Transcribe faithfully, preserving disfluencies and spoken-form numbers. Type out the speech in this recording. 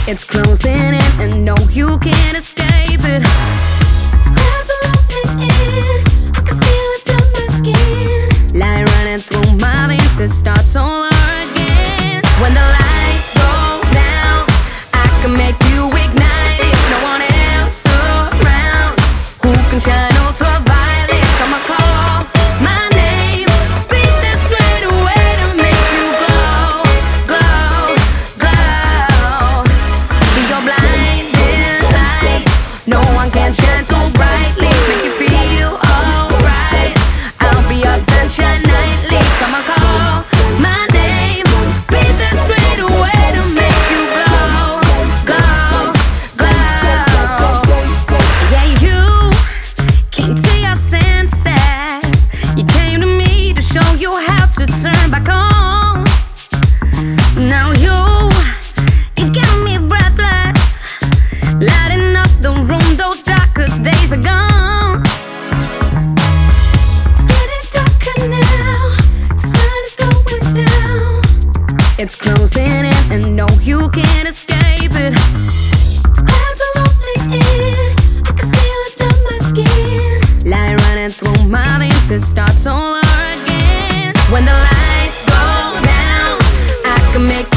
It's closing in and no, you can't escape it. Clouds are rolling in, I can feel it down my skin. Light running through my veins, it starts over again. When the lights go down, I can make you ignite it. No one else around who can shine ultraviolet. Come on, call my name, beat this straight away to make you glow, glow, glow. Be your blinding light, no one can shine so brightly. Make you feel alright, I'll be your sunshine nightly. Come on, call my name, beat this straight away to make you glow, glow, glow. Yeah, you came to your senses. You came to me to show you how to turn back on. Now you, you got me breathless, lighting up the room. Those darker days are gone. It's getting darker now, the sun is going down. It's closing in and no, you can't escape it. Clouds are rolling in, I can feel it down my skin. Light running through my veins, it starts over again. When the lights go down, I can make